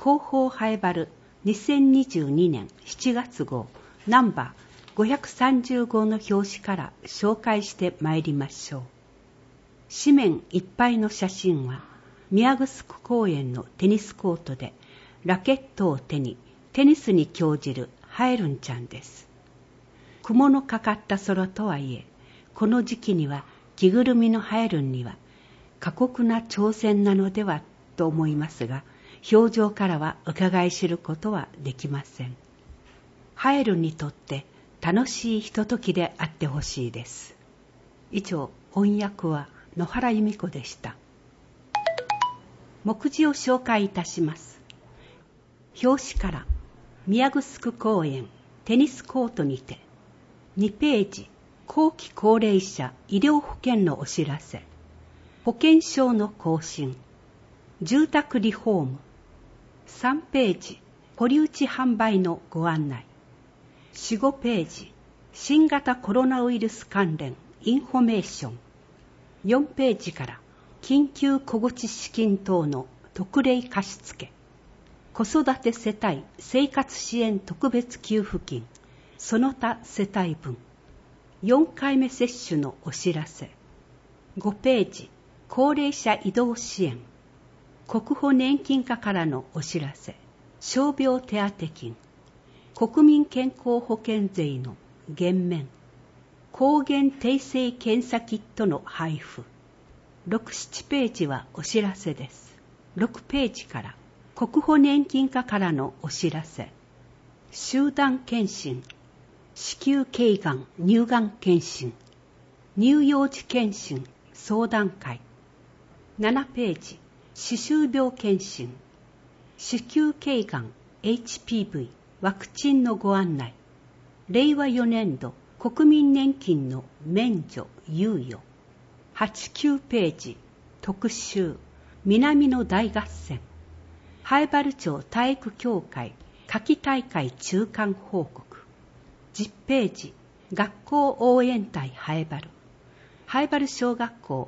広報ハエバル2022年7月号ナンバー530号の表紙から紹介してまいりましょう。紙面いっぱいの写真は宮城公園のテニスコートでラケットを手にテニスに興じるハエルンちゃんです。雲のかかった空とはいえ、この時期には着ぐるみのハエルンには過酷な挑戦なのではと思いますが、表情からは伺い知ることはできません。ハエルンにとって楽しいひとときであってほしいです。以上、翻訳は野原由美子でした。目次を紹介いたします。表紙から宮城公園テニスコートにて、2ページ後期高齢者医療保険のお知らせ、保険証の更新、住宅リフォーム、3ページ堀内販売のご案内、4、5ページ新型コロナウイルス関連インフォメーション、4ページから緊急小口資金等の特例貸付、子育て世帯生活支援特別給付金その他世帯分、4回目接種のお知らせ、5ページ高齢者移動支援、国保年金課からのお知らせ、傷病手当金、国民健康保険税の減免、抗原定性検査キットの配布、6、7ページはお知らせです。6ページから国保年金課からのお知らせ、集団検診、子宮頸がん乳がん検診、乳幼児検診相談会、7ページ歯周病検診、子宮頸がん HPV ワクチンのご案内、令和4年度国民年金の免除猶予、8、9ページ特集南の大合戦、南風原町体育協会夏季大会中間報告、10ページ学校応援隊南風原小学校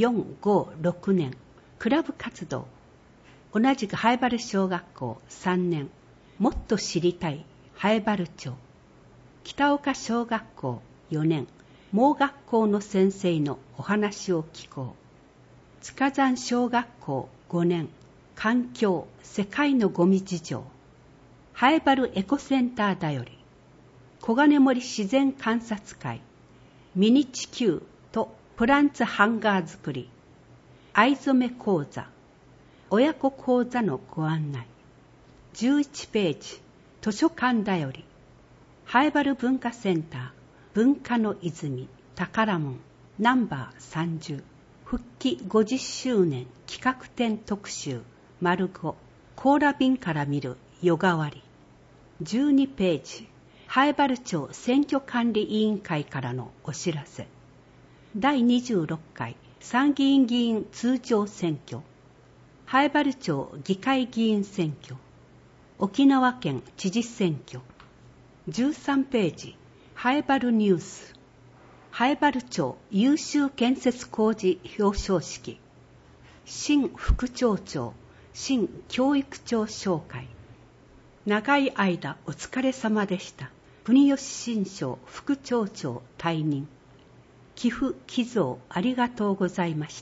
4、5、6年クラブ活動、同じく南風原小学校3年もっと知りたい南風原町、北岡小学校4年盲学校の先生のお話を聞こう、塚山小学校5年環境世界のゴミ事情、南風原エコセンターだより、小金森自然観察会ミニ地球とプランツハンガー作り、藍染め講座親子講座のご案内、11ページ図書館だより、南風原文化センター文化の泉宝門ナンバー30復帰50周年企画展特集丸5コーラ便から見る夜変わり、12ページ南風原町選挙管理委員会からのお知らせ、第26回参議院議員通常選挙、南風原町議会議員選挙、沖縄県知事選挙、13ページ南風原ニュース、南風原町優秀建設工事表彰式、新副町長新教育長紹介、長い間お疲れ様でした。国吉新章副町長退任、寄付寄贈ありがとうございました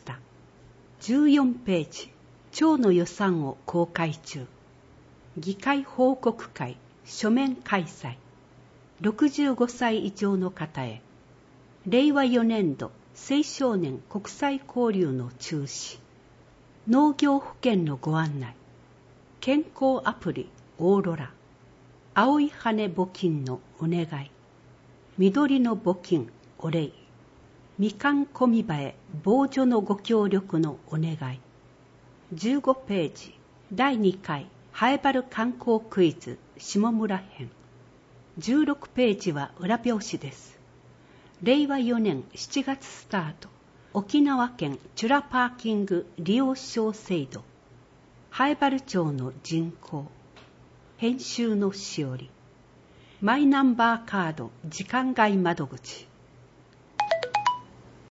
。14ページ町の予算を公開中、議会報告会書面開催、65歳以上の方へ、令和4年度青少年国際交流の中止、農業保険のご案内、健康アプリオーロラ、青い羽募金のお願い、緑の募金お礼、みかんこみばえ防除のご協力のお願い、15ページ第2回南風原観光クイズ下村編、16ページは裏表紙です。令和4年7月スタート、沖縄県チュラパーキング利用証制度、南風原町の人口、編集のしおり、マイナンバーカード時間外窓口、